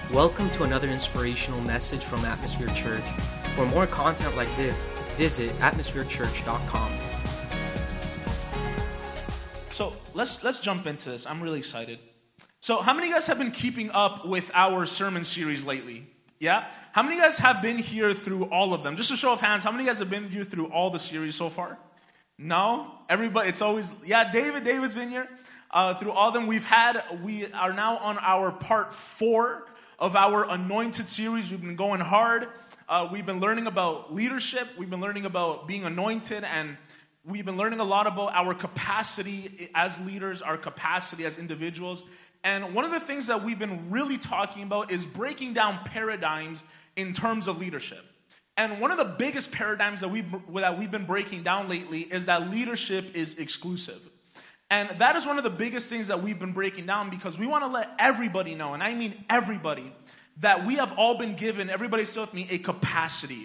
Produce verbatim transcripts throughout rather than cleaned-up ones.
Welcome to another inspirational message from Atmosphere Church. For more content like this, visit atmosphere church dot com. So let's let's jump into this. I'm really excited. So how many of you guys have been keeping up with our sermon series lately? Yeah? How many of you guys have been here through all of them? Just a show of hands, how many of you guys have been here through all the series so far? No? Everybody, it's always, yeah, David, David's been here. Uh, through all of them, we've had, we are now on our part four of our Anointed series. We've been going hard. Uh, we've been learning about leadership. We've been learning about being anointed, and we've been learning a lot about our capacity as leaders, our capacity as individuals. And one of the things that we've been really talking about is breaking down paradigms in terms of leadership. And one of the biggest paradigms that we've, that we've been breaking down lately is that leadership is exclusive. And that is one of the biggest things that we've been breaking down, because we want to let everybody know, and I mean everybody, that we have all been given, everybody say with me, a capacity.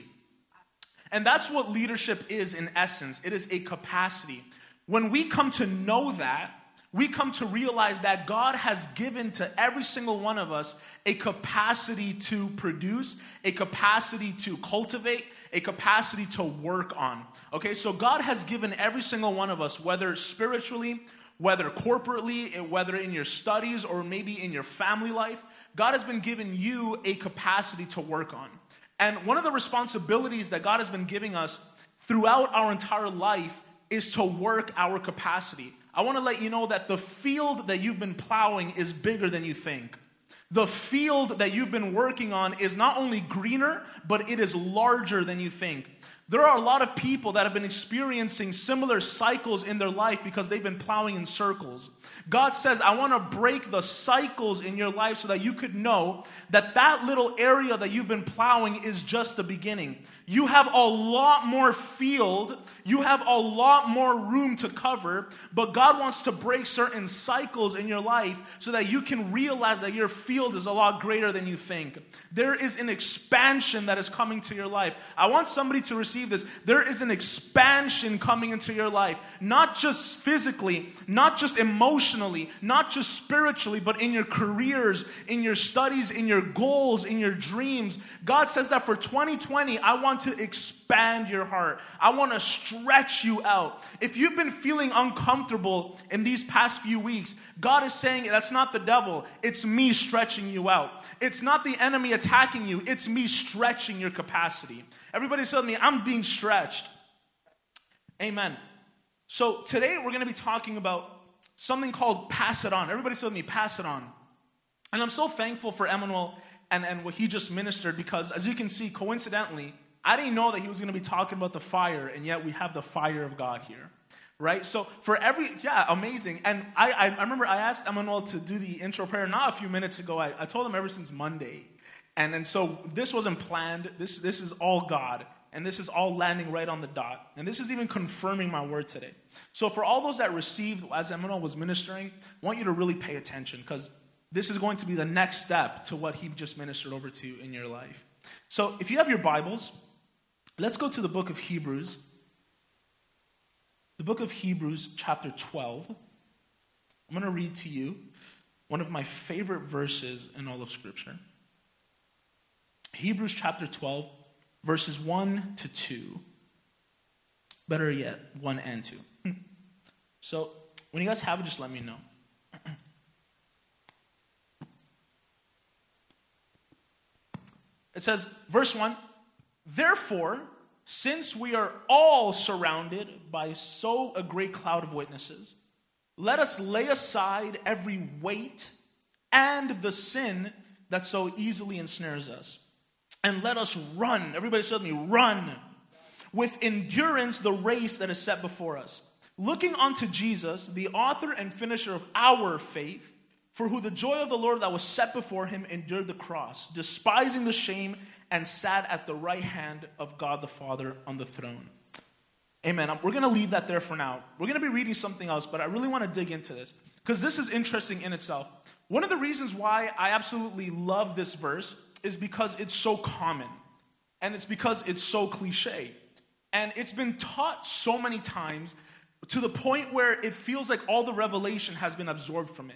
And that's what leadership is in essence. It is a capacity. When we come to know that, we come to realize that God has given to every single one of us a capacity to produce, a capacity to cultivate, a capacity to work on. Okay, so God has given every single one of us, whether spiritually, whether corporately, whether in your studies, or maybe in your family life, God has been giving you a capacity to work on. And one of the responsibilities that God has been giving us throughout our entire life is to work our capacity. I want to let you know that the field that you've been plowing is bigger than you think. The field that you've been working on is not only greener, but it is larger than you think. There are a lot of people that have been experiencing similar cycles in their life because they've been plowing in circles. God says, I want to break the cycles in your life so that you could know that that little area that you've been plowing is just the beginning. You have a lot more field, you have a lot more room to cover, but God wants to break certain cycles in your life so that you can realize that your field is a lot greater than you think. There is an expansion that is coming to your life. I want somebody to receive this. There is an expansion coming into your life, not just physically, not just emotionally, not just spiritually, but in your careers, in your studies, in your goals, in your dreams. God says that for twenty twenty, I want to expand your heart. I want to stretch you out. If you've been feeling uncomfortable in these past few weeks, God is saying that's not the devil. It's me stretching you out. It's not the enemy attacking you. It's me stretching your capacity. Everybody say with me, I'm being stretched. Amen. So today we're going to be talking about something called pass it on. Everybody say with me, pass it on. And I'm so thankful for Emmanuel and, and what he just ministered, because as you can see, coincidentally, I didn't know that he was going to be talking about the fire, and yet we have the fire of God here, right? So for every, yeah, amazing. And I, I, I remember I asked Emmanuel to do the intro prayer not a few minutes ago. I, I told him ever since Monday. And, and so this wasn't planned. This, this is all God. And this is all landing right on the dot. And this is even confirming my word today. So for all those that received, as Emmanuel was ministering, I want you to really pay attention, because this is going to be the next step to what he just ministered over to you in your life. So if you have your Bibles, let's go to the book of Hebrews. The book of Hebrews, chapter twelve. I'm going to read to you one of my favorite verses in all of Scripture. Hebrews chapter twelve, verses one to two. Better yet, one and two. So when you guys have it, just let me know. It says, verse one, therefore, since we are all surrounded by so a great cloud of witnesses, let us lay aside every weight and the sin that so easily ensnares us. And let us run, everybody say with me, run, with endurance the race that is set before us. Looking unto Jesus, the author and finisher of our faith, for who the joy of the Lord that was set before him endured the cross, despising the shame, and sat at the right hand of God the Father on the throne. Amen. We're going to leave that there for now. We're going to be reading something else, but I really want to dig into this, because this is interesting in itself. One of the reasons why I absolutely love this verse is because it's so common, and it's because it's so cliche. And it's been taught so many times to the point where it feels like all the revelation has been absorbed from it.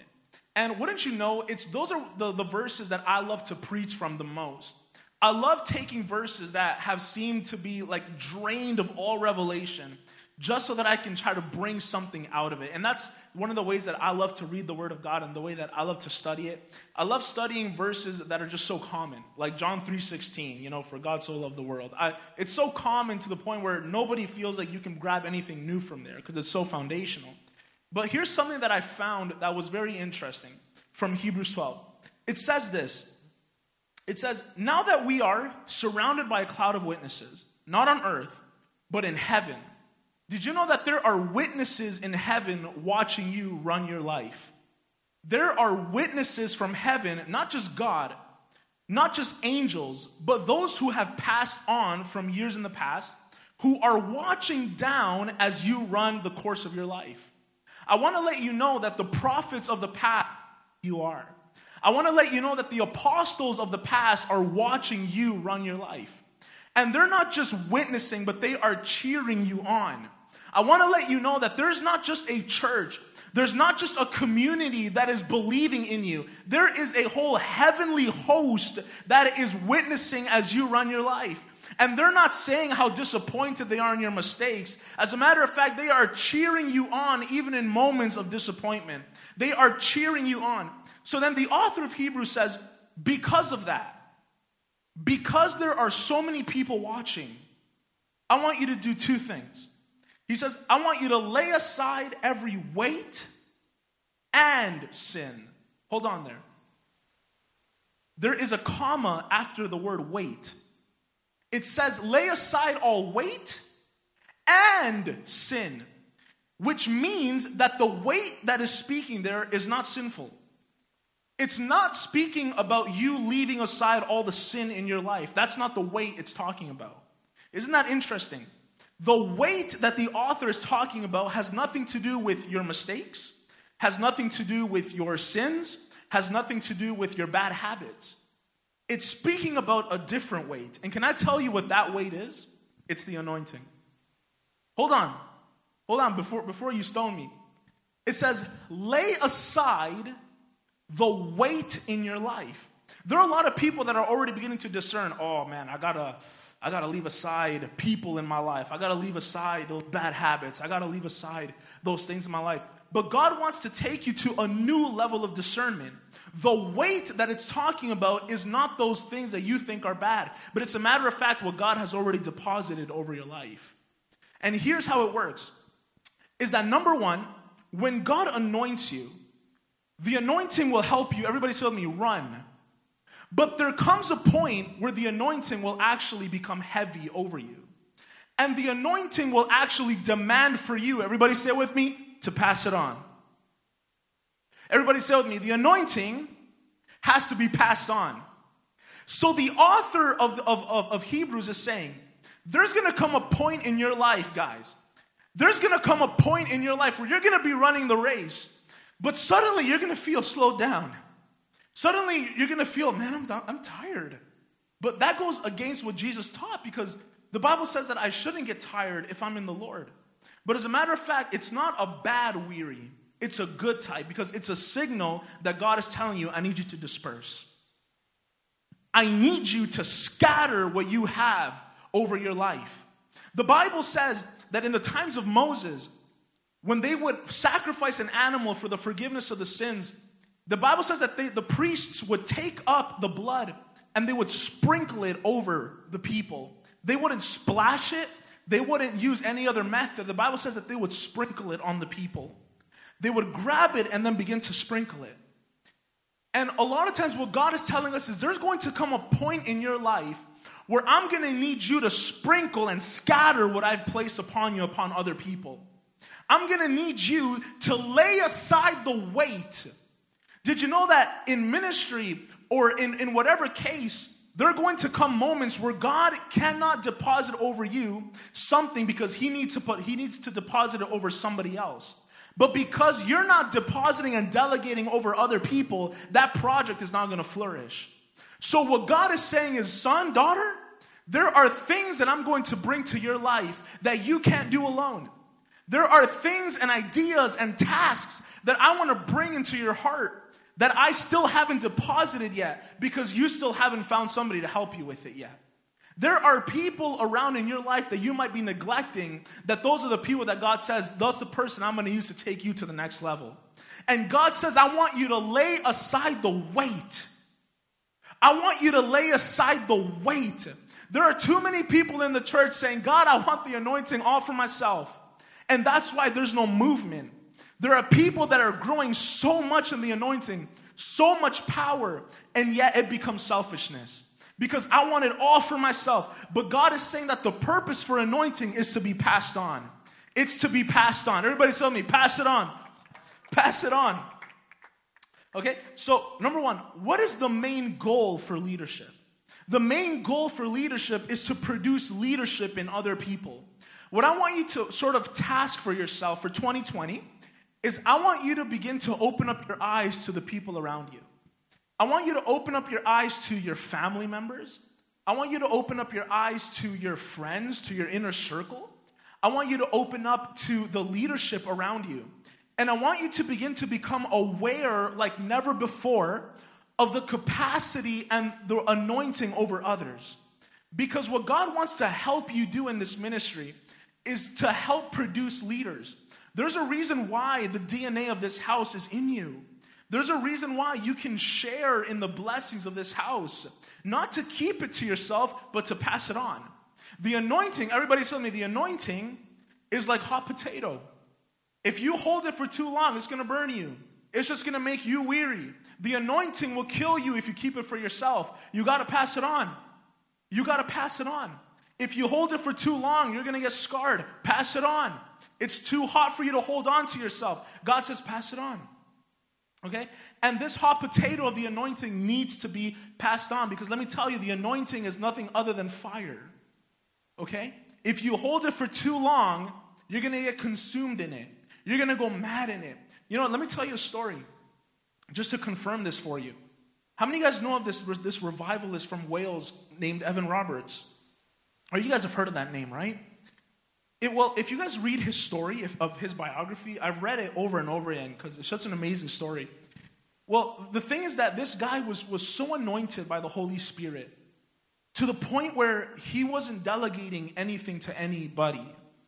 And wouldn't you know, it's those are the, the verses that I love to preach from the most. I love taking verses that have seemed to be like drained of all revelation, just so that I can try to bring something out of it. And that's one of the ways that I love to read the Word of God and the way that I love to study it. I love studying verses that are just so common, like John three sixteen, you know, for God so loved the world. I, it's so common to the point where nobody feels like you can grab anything new from there because it's so foundational. But here's something that I found that was very interesting from Hebrews twelve. It says this. It says, now that we are surrounded by a cloud of witnesses, not on earth, but in heaven. Did you know that there are witnesses in heaven watching you run your life? There are witnesses from heaven, not just God, not just angels, but those who have passed on from years in the past, who are watching down as you run the course of your life. I want to let you know that the prophets of the past, you are. I want to let you know that the apostles of the past are watching you run your life. And they're not just witnessing, but they are cheering you on. I want to let you know that there's not just a church, there's not just a community that is believing in you. There is a whole heavenly host that is witnessing as you run your life. And they're not saying how disappointed they are in your mistakes. As a matter of fact, they are cheering you on even in moments of disappointment. They are cheering you on. So then the author of Hebrews says, because of that, because there are so many people watching, I want you to do two things. He says, I want you to lay aside every weight and sin. Hold on there. There is a comma after the word weight. It says, lay aside all weight and sin, which means that the weight that is speaking there is not sinful. It's not speaking about you leaving aside all the sin in your life. That's not the weight it's talking about. Isn't that interesting? The weight that the author is talking about has nothing to do with your mistakes, has nothing to do with your sins, has nothing to do with your bad habits. It's speaking about a different weight. And can I tell you what that weight is? It's the anointing. Hold on. Hold on before, before you stone me. It says, lay aside the weight in your life. There are a lot of people that are already beginning to discern, oh man, I gotta, I gotta leave aside people in my life. I gotta leave aside those bad habits. I gotta leave aside those things in my life. But God wants to take you to a new level of discernment. The weight that it's talking about is not those things that you think are bad, but it's a matter of fact what God has already deposited over your life. And here's how it works, is that number one, when God anoints you, the anointing will help you, everybody say with me, run. But there comes a point where the anointing will actually become heavy over you. And the anointing will actually demand for you, everybody say it with me, to pass it on. Everybody say it with me, the anointing has to be passed on. So the author of, the, of, of, of Hebrews is saying, there's going to come a point in your life, guys. There's going to come a point in your life where you're going to be running the race. But suddenly you're going to feel slowed down. Suddenly you're going to feel, man, I'm, I'm tired. But that goes against what Jesus taught, because the Bible says that I shouldn't get tired if I'm in the Lord. But as a matter of fact, it's not a bad weary. It's a good type, because it's a signal that God is telling you, I need you to disperse. I need you to scatter what you have over your life. The Bible says that in the times of Moses, when they would sacrifice an animal for the forgiveness of the sins, the Bible says that they, the priests would take up the blood and they would sprinkle it over the people. They wouldn't splash it. They wouldn't use any other method. The Bible says that they would sprinkle it on the people. They would grab it and then begin to sprinkle it. And a lot of times what God is telling us is there's going to come a point in your life where I'm going to need you to sprinkle and scatter what I've placed upon you upon other people. I'm going to need you to lay aside the weight. Did you know that in ministry or in, in whatever case, there are going to come moments where God cannot deposit over you something because he needs to put, he needs to deposit it over somebody else. But because you're not depositing and delegating over other people, that project is not going to flourish. So what God is saying is, son, daughter, there are things that I'm going to bring to your life that you can't do alone. There are things and ideas and tasks that I want to bring into your heart that I still haven't deposited yet because you still haven't found somebody to help you with it yet. There are people around in your life that you might be neglecting, that those are the people that God says, that's the person I'm going to use to take you to the next level. And God says, I want you to lay aside the weight. I want you to lay aside the weight. There are too many people in the church saying, God, I want the anointing all for myself. And that's why there's no movement. There are people that are growing so much in the anointing, so much power, and yet it becomes selfishness. Because I want it all for myself. But God is saying that the purpose for anointing is to be passed on. It's to be passed on. Everybody tell me, pass it on. Pass it on. Okay, so number one, what is the main goal for leadership? The main goal for leadership is to produce leadership in other people. What I want you to sort of task for yourself for twenty twenty is I want you to begin to open up your eyes to the people around you. I want you to open up your eyes to your family members. I want you to open up your eyes to your friends, to your inner circle. I want you to open up to the leadership around you. And I want you to begin to become aware like never before of the capacity and the anointing over others. Because what God wants to help you do in this ministry is to help produce leaders. There's a reason why the D N A of this house is in you. There's a reason why you can share in the blessings of this house. Not to keep it to yourself, but to pass it on. The anointing, everybody tell me, the anointing is like hot potato. If you hold it for too long, it's going to burn you. It's just going to make you weary. The anointing will kill you if you keep it for yourself. You got to pass it on. You got to pass it on. If you hold it for too long, you're going to get scarred. Pass it on. It's too hot for you to hold on to yourself. God says, pass it on. Okay? And this hot potato of the anointing needs to be passed on, because let me tell you, the anointing is nothing other than fire. Okay? If you hold it for too long, you're going to get consumed in it. You're going to go mad in it. You know what? Let me tell you a story just to confirm this for you. How many of you guys know of this, this revivalist from Wales named Evan Roberts? Or you guys have heard of that name, right? It, well, if you guys read his story, if, of his biography, I've read it over and over again because it's such an amazing story. Well, the thing is that this guy was, was so anointed by the Holy Spirit to the point where he wasn't delegating anything to anybody.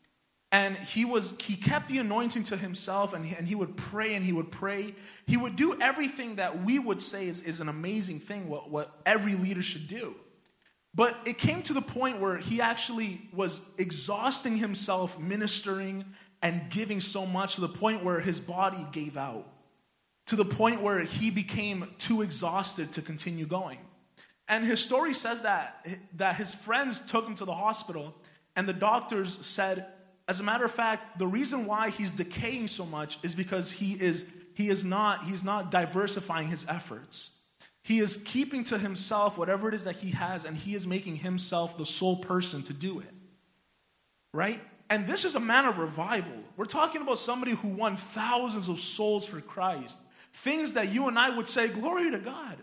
And he was he kept the anointing to himself, and he, and he would pray and he would pray. He would do everything that we would say is, is an amazing thing, what, what every leader should do. But it came to the point where he actually was exhausting himself, ministering and giving so much to the point where his body gave out. To the point where he became too exhausted to continue going. And his story says that, that his friends took him to the hospital, and the doctors said, as a matter of fact, the reason why he's decaying so much is because he is he is not he's not diversifying his efforts. He is keeping to himself whatever it is that he has, and he is making himself the sole person to do it. Right? And this is a man of revival. We're talking about somebody who won thousands of souls for Christ. Things that you and I would say, glory to God.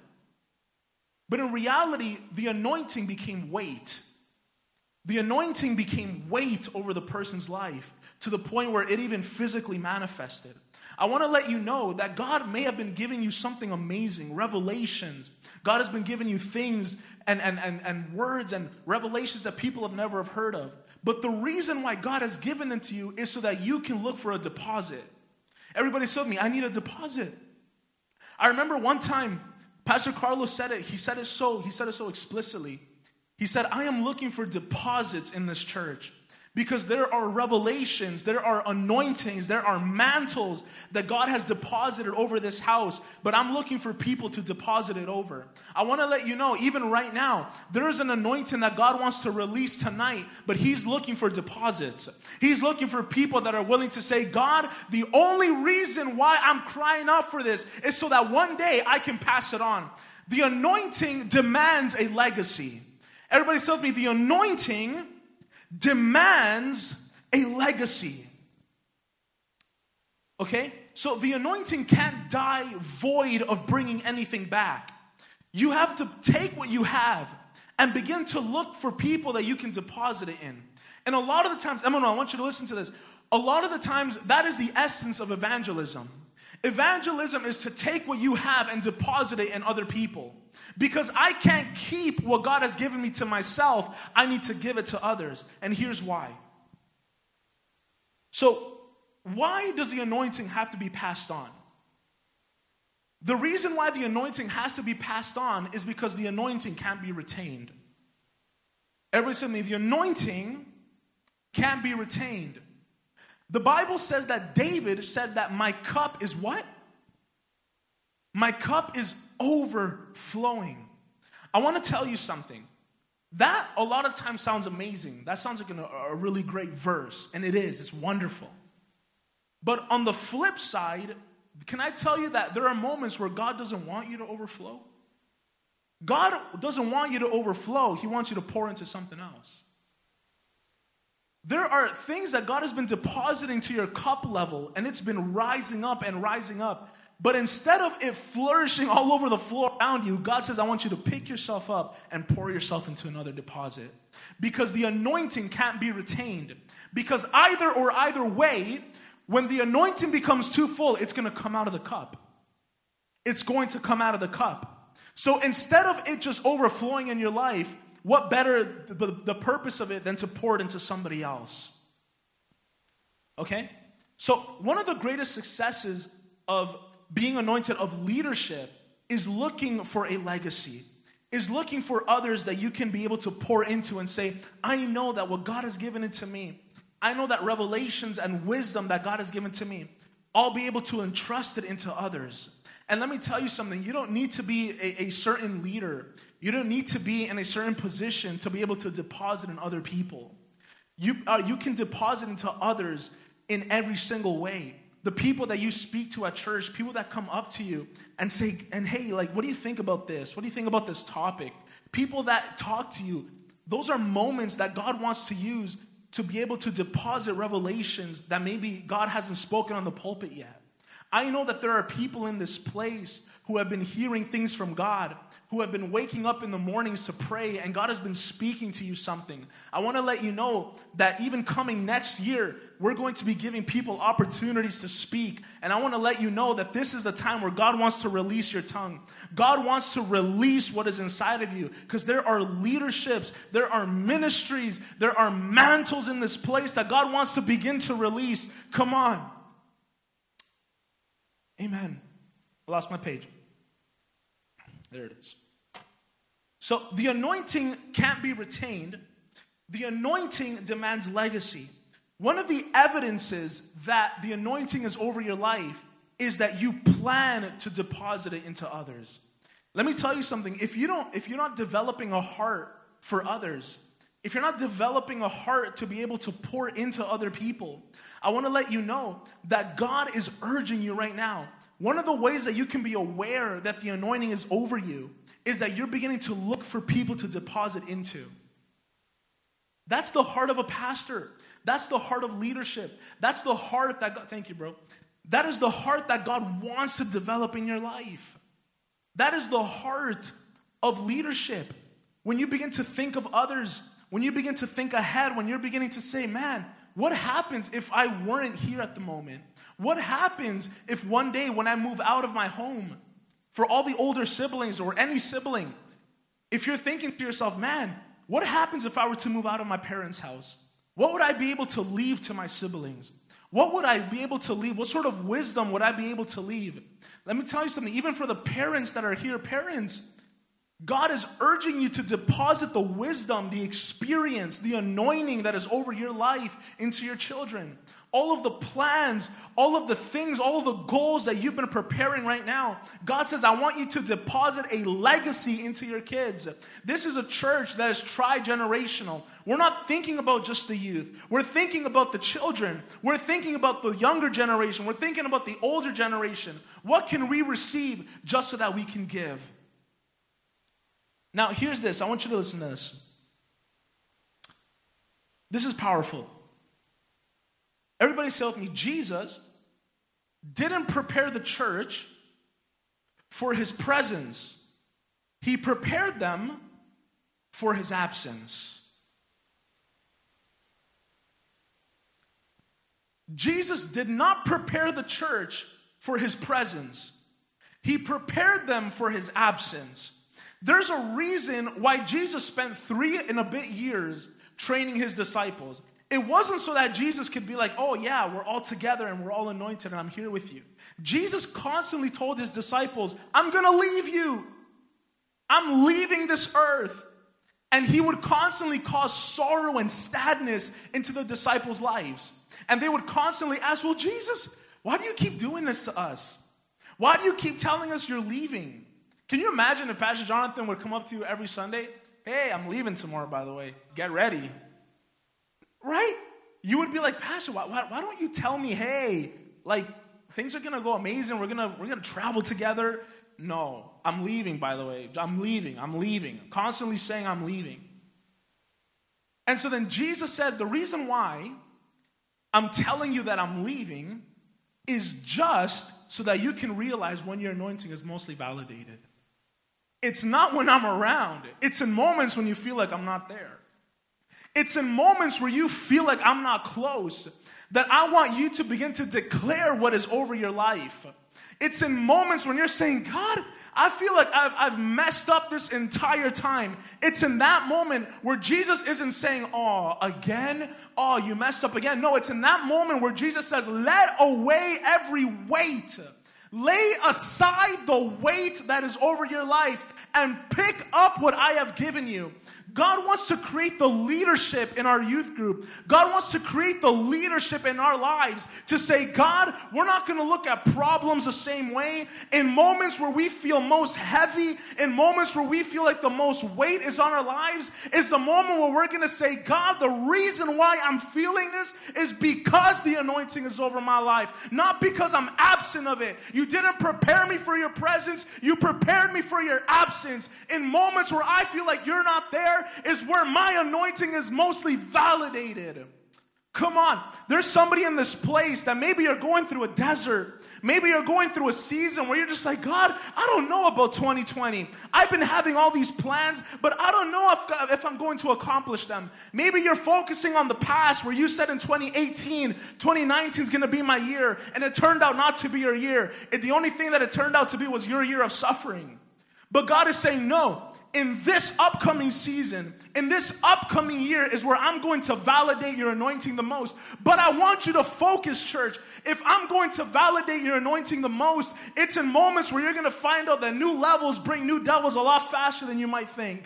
But in reality, the anointing became weight. The anointing became weight over the person's life to the point where it even physically manifested. I want to let you know that God may have been giving you something amazing, revelations. God has been giving you things and, and, and, and words and revelations that people have never have heard of. But the reason why God has given them to you is so that you can look for a deposit. Everybody said to me, I need a deposit. I remember one time, Pastor Carlos said it. He said it so, he said it so explicitly. He said, I am looking for deposits in this church because there are revelations, there are anointings, there are mantles that God has deposited over this house, but I'm looking for people to deposit it over. I want to let you know, even right now, there is an anointing that God wants to release tonight, but He's looking for deposits. He's looking for people that are willing to say, God, the only reason why I'm crying out for this is so that one day I can pass it on. The anointing demands a legacy. Everybody say with me, the anointing demands a legacy. Okay? So the anointing can't die void of bringing anything back. You have to take what you have and begin to look for people that you can deposit it in. And a lot of the times, Emmanuel, I want you to listen to this. A lot of the times, that is the essence of evangelism. Evangelism is to take what you have and deposit it in other people. Because I can't keep what God has given me to myself, I need to give it to others. And here's why. So, why does the anointing have to be passed on? The reason why the anointing has to be passed on is because the anointing can't be retained. Everybody say to me, the anointing can't be retained. The Bible says that David said that my cup is what? My cup is overflowing. I want to tell you something. That a lot of times sounds amazing. That sounds like an, a really great verse. And it is. It's wonderful. But on the flip side, can I tell you that there are moments where God doesn't want you to overflow? God doesn't want you to overflow. He wants you to pour into something else. There are things that God has been depositing to your cup level, and it's been rising up and rising up. But instead of it flourishing all over the floor around you, God says, I want you to pick yourself up and pour yourself into another deposit. Because the anointing can't be retained. Because either or either way, when the anointing becomes too full, it's going to come out of the cup. It's going to come out of the cup. So instead of it just overflowing in your life, what better the, the purpose of it than to pour it into somebody else? Okay? So one of the greatest successes of being anointed of leadership is looking for a legacy, is looking for others that you can be able to pour into and say, I know that what God has given it to me, I know that revelations and wisdom that God has given to me, I'll be able to entrust it into others. And let me tell you something, you don't need to be a, a certain leader. You don't need to be in a certain position to be able to deposit in other people. You, uh, you can deposit into others in every single way. The people that you speak to at church, people that come up to you and say, and hey, like, what do you think about this? What do you think about this topic? People that talk to you, those are moments that God wants to use to be able to deposit revelations that maybe God hasn't spoken on the pulpit yet. I know that there are people in this place who have been hearing things from God, who have been waking up in the mornings to pray, and God has been speaking to you something. I want to let you know that even coming next year, we're going to be giving people opportunities to speak. And I want to let you know that this is a time where God wants to release your tongue. God wants to release what is inside of you, because there are leaderships, there are ministries, there are mantles in this place that God wants to begin to release. Come on. Amen. I lost my page. There it is. So the anointing can't be retained. The anointing demands legacy. One of the evidences that the anointing is over your life is that you plan to deposit it into others. Let me tell you something. If you don't, if you're not developing a heart for others, if you're not developing a heart to be able to pour into other people, I want to let you know that God is urging you right now. One of the ways that you can be aware that the anointing is over you is that you're beginning to look for people to deposit into. That's the heart of a pastor. That's the heart of leadership. That's the heart that God, thank you, bro. That is the heart that God wants to develop in your life. That is the heart of leadership. When you begin to think of others, when you begin to think ahead, when you're beginning to say, man, what happens if I weren't here at the moment? What happens if one day when I move out of my home, for all the older siblings or any sibling, if you're thinking to yourself, man, what happens if I were to move out of my parents' house? What would I be able to leave to my siblings? What would I be able to leave? What sort of wisdom would I be able to leave? Let me tell you something, even for the parents that are here, parents, God is urging you to deposit the wisdom, the experience, the anointing that is over your life into your children. All of the plans, all of the things, all of the goals that you've been preparing right now. God says, I want you to deposit a legacy into your kids. This is a church that is tri-generational. We're not thinking about just the youth. We're thinking about the children. We're thinking about the younger generation. We're thinking about the older generation. What can we receive just so that we can give? Now, here's this. I want you to listen to this. This is powerful. Everybody say with me, Jesus didn't prepare the church for his presence. He prepared them for his absence. Jesus did not prepare the church for his presence. He prepared them for his absence. There's a reason why Jesus spent three and a bit years training his disciples. It wasn't so that Jesus could be like, oh yeah, we're all together and we're all anointed and I'm here with you. Jesus constantly told his disciples, I'm going to leave you. I'm leaving this earth. And he would constantly cause sorrow and sadness into the disciples' lives. And they would constantly ask, well, Jesus, why do you keep doing this to us? Why do you keep telling us you're leaving? Can you imagine if Pastor Jonathan would come up to you every Sunday? Hey, I'm leaving tomorrow, by the way. Get ready. Right? You would be like, Pastor, why, why, why don't you tell me, hey, like, things are going to go amazing. We're going to we're gonna travel together. No, I'm leaving, by the way. I'm leaving. I'm leaving. Constantly saying I'm leaving. And so then Jesus said, the reason why I'm telling you that I'm leaving is just so that you can realize when your anointing is mostly validated. It's not when I'm around. It's in moments when you feel like I'm not there. It's in moments where you feel like I'm not close that I want you to begin to declare what is over your life. It's in moments when you're saying, God, I feel like I've, I've messed up this entire time. It's in that moment where Jesus isn't saying, oh, again? Oh, you messed up again. No, it's in that moment where Jesus says, let away every weight. Lay aside the weight that is over your life and pick up what I have given you. God wants to create the leadership in our youth group. God wants to create the leadership in our lives to say, God, we're not going to look at problems the same way. In moments where we feel most heavy, in moments where we feel like the most weight is on our lives, is the moment where we're going to say, God, the reason why I'm feeling this is because the anointing is over my life, not because I'm absent of it. You didn't prepare me for your presence. You prepared me for your absence. In moments where I feel like you're not there, is where my anointing is mostly validated. Come on. There's somebody in this place that maybe you're going through a desert. Maybe you're going through a season where you're just like, God, I don't know about twenty twenty. I've been having all these plans, but I don't know if, if I'm going to accomplish them. Maybe you're focusing on the past where you said in twenty eighteen, twenty nineteen is going to be my year, and it turned out not to be your year. It, the only thing that it turned out to be was your year of suffering. But God is saying, no. In this upcoming season, in this upcoming year is where I'm going to validate your anointing the most. But I want you to focus, church. If I'm going to validate your anointing the most, it's in moments where you're going to find out that new levels bring new devils a lot faster than you might think.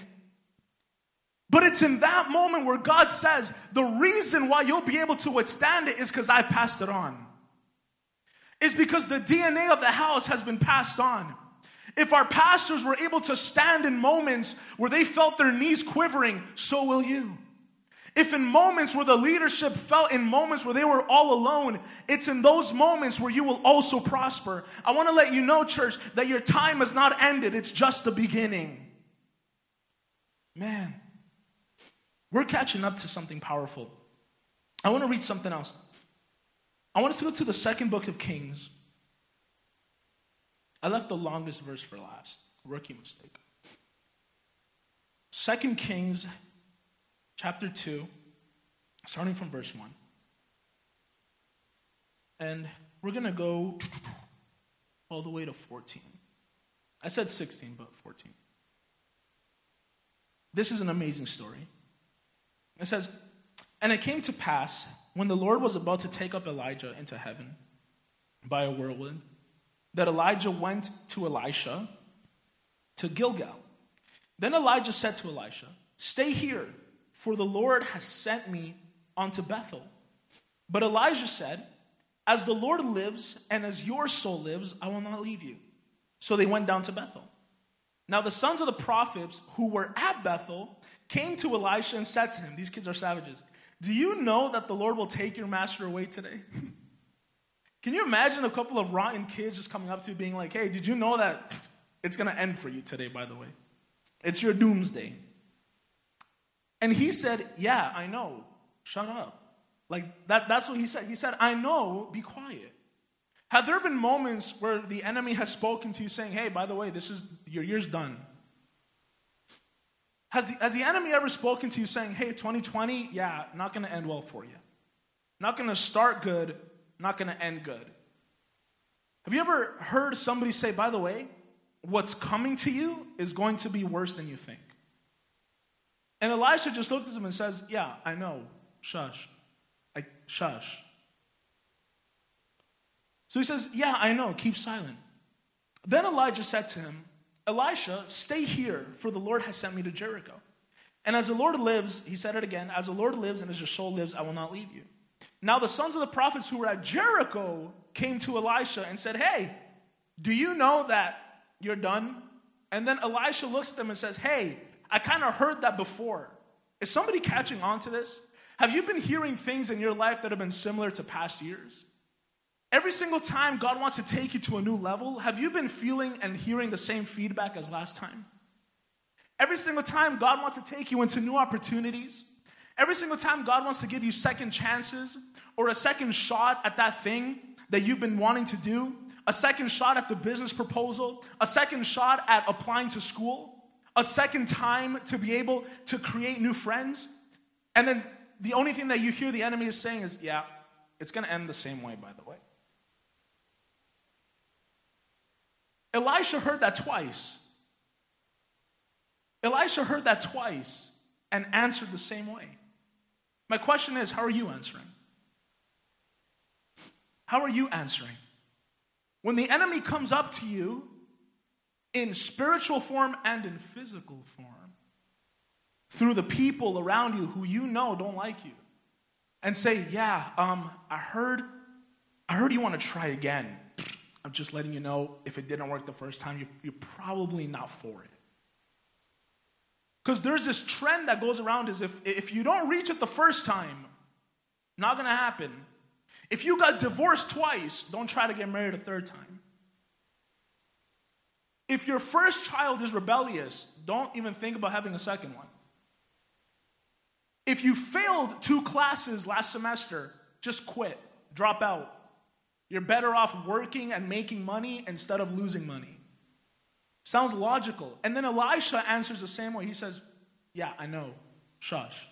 But it's in that moment where God says, the reason why you'll be able to withstand it is because I passed it on. It's because the D N A of the house has been passed on. If our pastors were able to stand in moments where they felt their knees quivering, so will you. If in moments where the leadership felt in moments where they were all alone, it's in those moments where you will also prosper. I want to let you know, church, that your time has not ended. It's just the beginning. Man, we're catching up to something powerful. I want to read something else. I want us to go to the second book of Kings. I left the longest verse for last. Rookie mistake. Second Kings, chapter two, starting from verse one. And we're going to go all the way to fourteen. I said sixteen, but fourteen. This is an amazing story. It says, and it came to pass, when the Lord was about to take up Elijah into heaven by a whirlwind, that Elijah went to Elisha to Gilgal. Then Elijah said to Elisha, stay here, for the Lord has sent me unto Bethel. But Elijah said, as the Lord lives and as your soul lives, I will not leave you. So they went down to Bethel. Now the sons of the prophets who were at Bethel came to Elisha and said to him, these kids are savages, do you know that the Lord will take your master away today? Can you imagine a couple of rotten kids just coming up to you being like, hey, did you know that it's going to end for you today, by the way? It's your doomsday. And he said, yeah, I know. Shut up. Like, that, that's what he said. He said, I know, be quiet. Have there been moments where the enemy has spoken to you saying, hey, by the way, this is, your year's done? Has the, has the enemy ever spoken to you saying, hey, twenty twenty, yeah, not going to end well for you. Not going to start good. Not going to end good. Have you ever heard somebody say, by the way, what's coming to you is going to be worse than you think? And Elisha just looked at him and says, yeah, I know. Shush. I, shush. So he says, yeah, I know. Keep silent. Then Elijah said to him, Elisha, stay here, for the Lord has sent me to Jericho. And as the Lord lives, he said it again, as the Lord lives and as your soul lives, I will not leave you. Now the sons of the prophets who were at Jericho came to Elisha and said, hey, do you know that you're done? And then Elisha looks at them and says, hey, I kind of heard that before. Is somebody catching on to this? Have you been hearing things in your life that have been similar to past years? Every single time God wants to take you to a new level, have you been feeling and hearing the same feedback as last time? Every single time God wants to take you into new opportunities, every single time God wants to give you second chances or a second shot at that thing that you've been wanting to do, a second shot at the business proposal, a second shot at applying to school, a second time to be able to create new friends, and then the only thing that you hear the enemy is saying is, yeah, it's going to end the same way, by the way. Elisha heard that twice. Elisha heard that twice and answered the same way. My question is, how are you answering? How are you answering? When the enemy comes up to you in spiritual form and in physical form, through the people around you who you know don't like you, and say, yeah, um, I heard, I heard you want to try again. I'm just letting you know, if it didn't work the first time, you're, you're probably not for it. Because there's this trend that goes around is if, if you don't reach it the first time, not going to happen. If you got divorced twice, don't try to get married a third time. If your first child is rebellious, don't even think about having a second one. If you failed two classes last semester, just quit, drop out. You're better off working and making money instead of losing money. Sounds logical. And then Elisha answers the same way. He says, yeah, I know. Shush.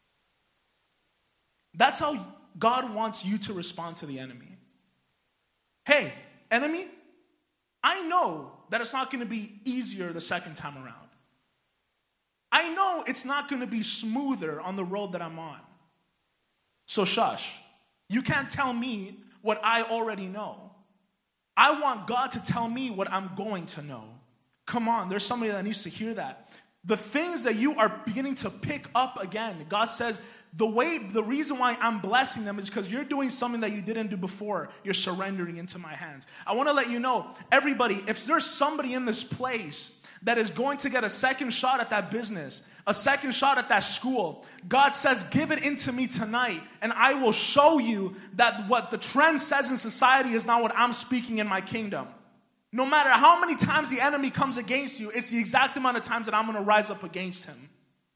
That's how God wants you to respond to the enemy. Hey, enemy, I know that it's not going to be easier the second time around. I know it's not going to be smoother on the road that I'm on. So shush. You can't tell me what I already know. I want God to tell me what I'm going to know. Come on, there's somebody that needs to hear that. The things that you are beginning to pick up again, God says, the way, the reason why I'm blessing them is because you're doing something that you didn't do before. You're surrendering into my hands. I want to let you know, everybody, if there's somebody in this place that is going to get a second shot at that business, a second shot at that school, God says, give it into me tonight, and I will show you that what the trend says in society is not what I'm speaking in my kingdom. No matter how many times the enemy comes against you, it's the exact amount of times that I'm going to rise up against him.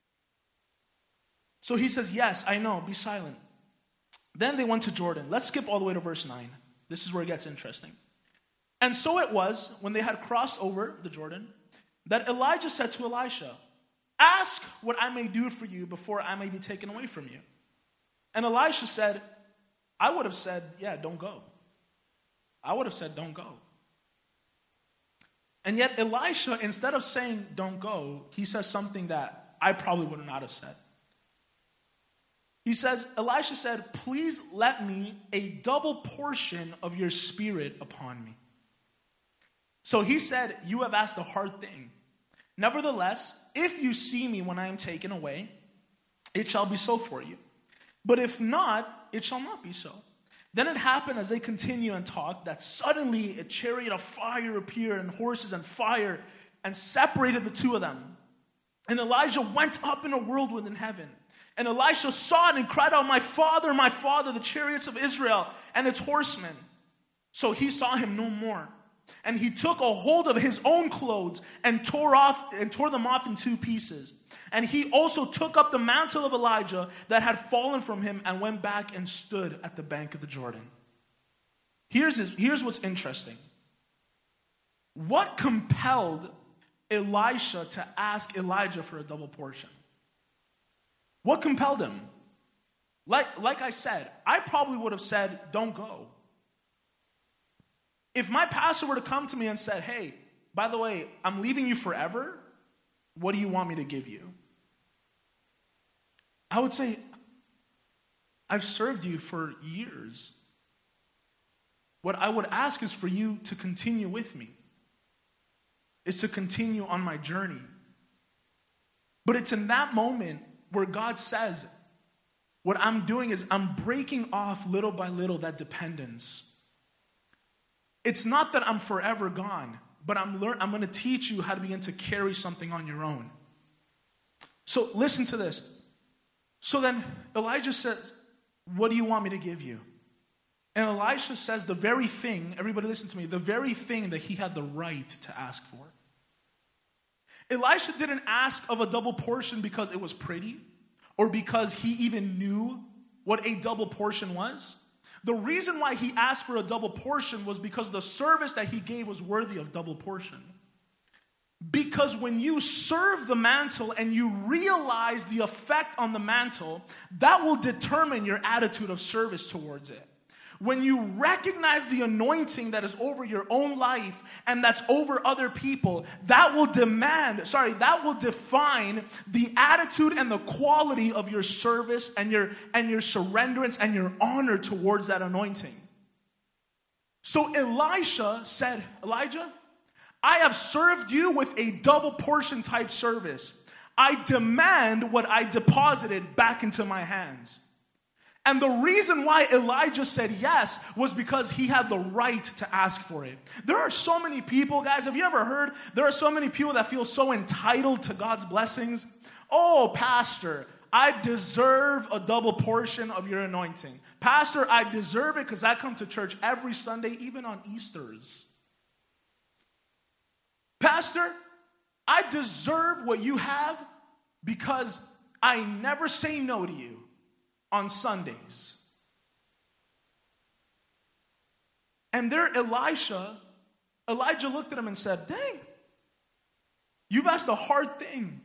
So he says, yes, I know, be silent. Then they went to Jordan. Let's skip all the way to verse nine. This is where it gets interesting. And so it was, when they had crossed over the Jordan, that Elijah said to Elisha, ask what I may do for you before I may be taken away from you. And Elisha said, I would have said, yeah, don't go. I would have said, don't go. And yet Elisha, instead of saying, don't go, he says something that I probably would not have said. He says, Elisha said, please let me a double portion of your spirit upon me. So he said, you have asked a hard thing. Nevertheless, if you see me when I am taken away, it shall be so for you. But if not, it shall not be so. Then it happened as they continued and talked that suddenly a chariot of fire appeared and horses and fire and separated the two of them. And Elijah went up in a whirlwind in heaven. And Elisha saw it and cried out, my father, my father, the chariots of Israel and its horsemen. So he saw him no more. And he took a hold of his own clothes and tore off and tore them off in two pieces. And he also took up the mantle of Elijah that had fallen from him and went back and stood at the bank of the Jordan. Here's, his, here's what's interesting. What compelled Elisha to ask Elijah for a double portion? What compelled him? Like, like I said, I probably would have said, don't go. if my pastor were to come to me and said, hey, by the way, I'm leaving you forever, what do you want me to give you? I would say, I've served you for years. What I would ask is for you to continue with me, is to continue on my journey. But it's in that moment where God says, what I'm doing is I'm breaking off little by little that dependence. It's not that I'm forever gone, but I'm learn- I'm going to teach you how to begin to carry something on your own. So listen to this. So then Elijah says, what do you want me to give you? And Elisha says the very thing, everybody listen to me, the very thing that he had the right to ask for. Elisha didn't ask of a double portion because it was pretty or because he even knew what a double portion was. The reason why he asked for a double portion was because the service that he gave was worthy of double portion. Because when you serve the mantle and you realize the effect on the mantle, that will determine your attitude of service towards it. When you recognize the anointing that is over your own life and that's over other people, that will demand, sorry, that will define the attitude and the quality of your service and your and your surrenderance and your honor towards that anointing. So Elisha said, Elijah, I have served you with a double portion type service. I demand what I deposited back into my hands. And the reason why Elijah said yes was because he had the right to ask for it. There are so many people, guys, have you ever heard? There are so many people that feel so entitled to God's blessings. Oh, pastor, I deserve a double portion of your anointing. Pastor, I deserve it because I come to church every Sunday, even on Easters. Pastor, I deserve what you have because I never say no to you on Sundays. And there Elisha, Elijah looked at him and said, dang, you've asked a hard thing.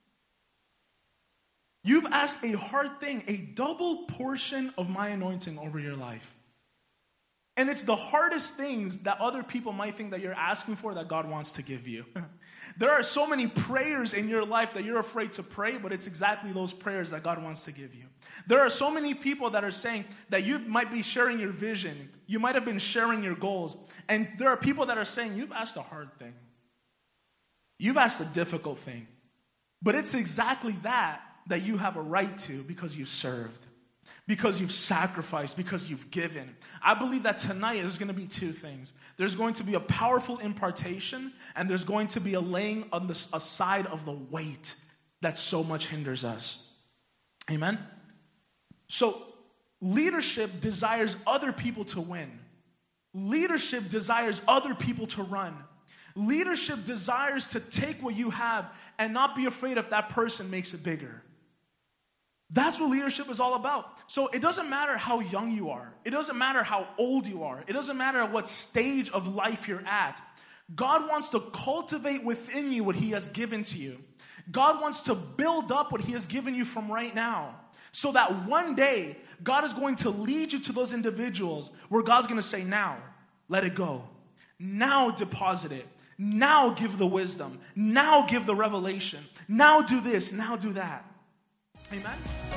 You've asked a hard thing, a double portion of my anointing over your life. And it's the hardest things that other people might think that you're asking for that God wants to give you. There are so many prayers in your life that you're afraid to pray, but it's exactly those prayers that God wants to give you. There are so many people that are saying that you might be sharing your vision. You might have been sharing your goals. And there are people that are saying, you've asked a hard thing. You've asked a difficult thing. But it's exactly that that you have a right to because you've served, because you've sacrificed, because you've given. I believe that tonight there's going to be two things. There's going to be a powerful impartation, and there's going to be a laying on the aside of the weight that so much hinders us. Amen? So, leadership desires other people to win. Leadership desires other people to run. Leadership desires to take what you have and not be afraid if that person makes it bigger. That's what leadership is all about. So it doesn't matter how young you are. It doesn't matter how old you are. It doesn't matter at what stage of life you're at. God wants to cultivate within you what he has given to you. God wants to build up what he has given you from right now. So that one day, God is going to lead you to those individuals where God's going to say, now, let it go. Now deposit it. Now give the wisdom. Now give the revelation. Now do this. Now do that. Amen?